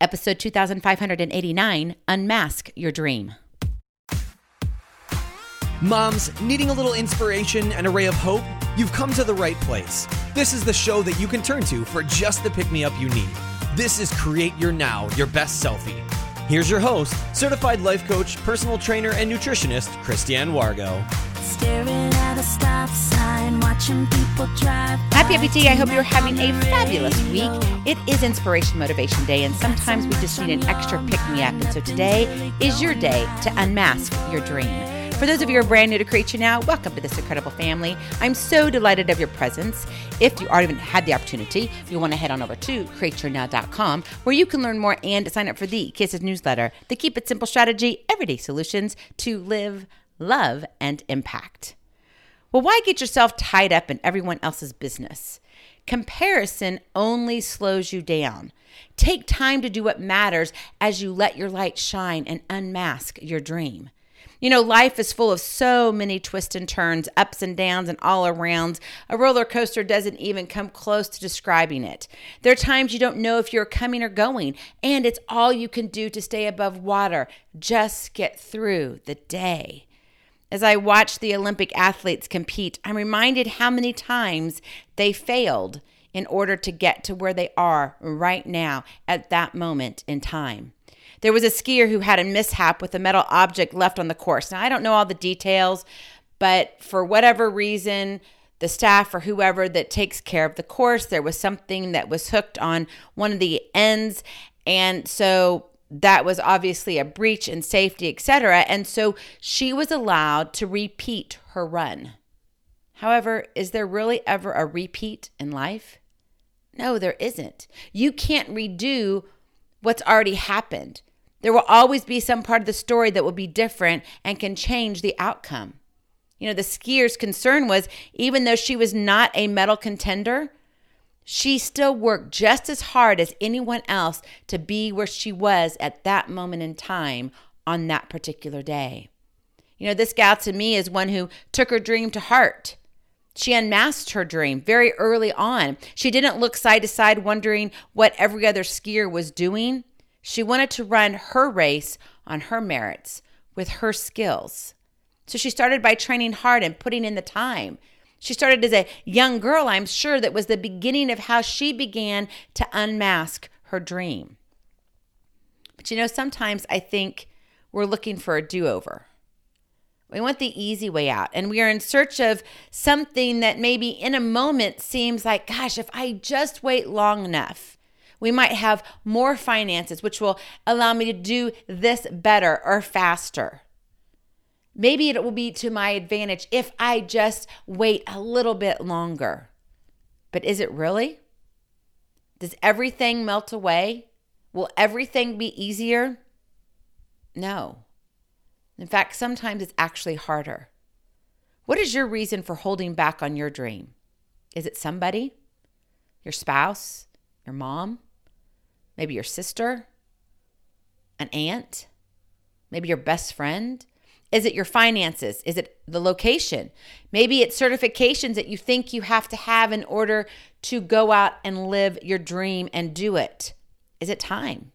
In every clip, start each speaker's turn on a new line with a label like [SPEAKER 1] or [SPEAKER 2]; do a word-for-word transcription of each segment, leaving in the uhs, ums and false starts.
[SPEAKER 1] episode two thousand five hundred eighty-nine, Unmask Your Dream.
[SPEAKER 2] Moms, needing a little inspiration and a ray of hope? You've come to the right place. This is the show that you can turn to for just the pick-me-up you need. This is Create Your Now, Your Best Selfie. Here's your host, certified life coach, personal trainer, and nutritionist, Christiane Wargo.
[SPEAKER 3] Staring at a stop sign, watching people drive.
[SPEAKER 1] Happy Happy Tea. I hope you're having a fabulous week. It is Inspiration Motivation Day, and sometimes we just need an extra pick-me-up. And so today is your day to unmask your dream. For those of you who are brand new to Create Your Now, welcome to this incredible family. I'm so delighted of your presence. If you already had the opportunity, you want to head on over to create your now dot com, where you can learn more and sign up for the Kisses newsletter, the Keep It Simple strategy, everyday solutions to live, love, and impact. Well, why get yourself tied up in everyone else's business? Comparison only slows you down. Take time to do what matters as you let your light shine and unmask your dream. You know, life is full of so many twists and turns, ups and downs, and all arounds. A roller coaster doesn't even come close to describing it. There are times you don't know if you're coming or going, and it's all you can do to stay above water. Just get through the day. As I watch the Olympic athletes compete, I'm reminded how many times they failed in order to get to where they are right now at that moment in time. There was a skier who had a mishap with a metal object left on the course. Now, I don't know all the details, but for whatever reason, the staff or whoever that takes care of the course, there was something that was hooked on one of the ends. And so that was obviously a breach in safety, et cetera. And so she was allowed to repeat her run. However, is there really ever a repeat in life? No, there isn't. You can't redo what's already happened. There will always be some part of the story that will be different and can change the outcome. You know, the skier's concern was, even though she was not a medal contender, she still worked just as hard as anyone else to be where she was at that moment in time on that particular day. You know, this gal to me is one who took her dream to heart. She unmasked her dream very early on. She didn't look side to side wondering what every other skier was doing. She wanted to run her race on her merits with her skills. So she started by training hard and putting in the time. She started as a young girl, I'm sure that was the beginning of how she began to unmask her dream. But you know, sometimes I think we're looking for a do-over. We want the easy way out, and we are in search of something that maybe in a moment seems like, gosh, if I just wait long enough, we might have more finances, which will allow me to do this better or faster. Maybe it will be to my advantage if I just wait a little bit longer. But is it really? Does everything melt away? Will everything be easier? No. In fact, sometimes it's actually harder. What is your reason for holding back on your dream? Is it somebody? Your spouse? Your mom? Maybe your sister? An aunt? Maybe your best friend? Is it your finances? Is it the location? Maybe it's certifications that you think you have to have in order to go out and live your dream and do it. Is it time?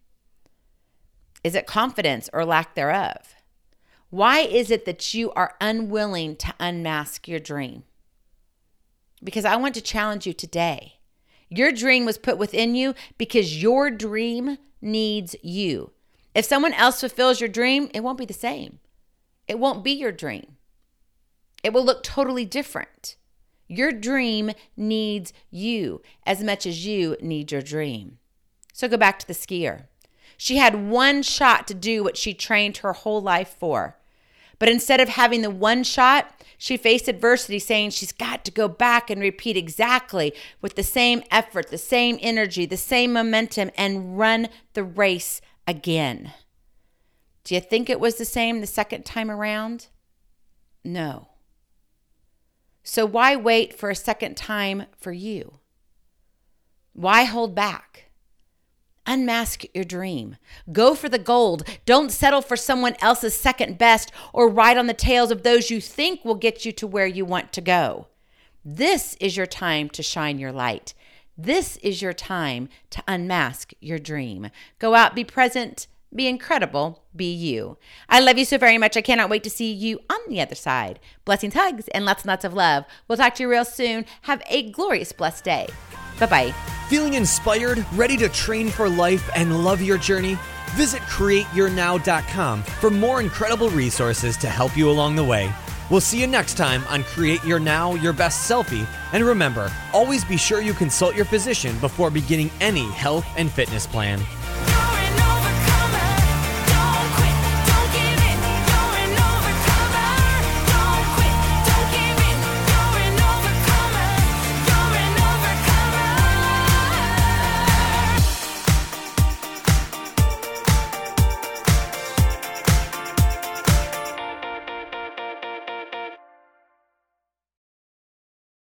[SPEAKER 1] Is it confidence or lack thereof? Why is it that you are unwilling to unmask your dream? Because I want to challenge you today. Your dream was put within you because your dream needs you. If someone else fulfills your dream, it won't be the same. It won't be your dream. It will look totally different. Your dream needs you as much as you need your dream. So go back to the skier. She had one shot to do what she trained her whole life for. But instead of having the one shot, she faced adversity, saying she's got to go back and repeat exactly with the same effort, the same energy, the same momentum, and run the race again. Do you think it was the same the second time around? No. So why wait for a second time for you? Why hold back? Unmask your dream. Go for the gold. Don't settle for someone else's second best or ride on the tails of those you think will get you to where you want to go. This is your time to shine your light. This is your time to unmask your dream. Go out, be present, be incredible, be you. I love you so very much. I cannot wait to see you on the other side. Blessings, hugs, and lots and lots of love. We'll talk to you real soon. Have a glorious, blessed day. Bye-bye.
[SPEAKER 2] Feeling inspired, ready to train for life and love your journey? Visit create your now dot com for more incredible resources to help you along the way. We'll see you next time on Create Your Now, Your Best Selfie. And remember, always be sure you consult your physician before beginning any health and fitness plan.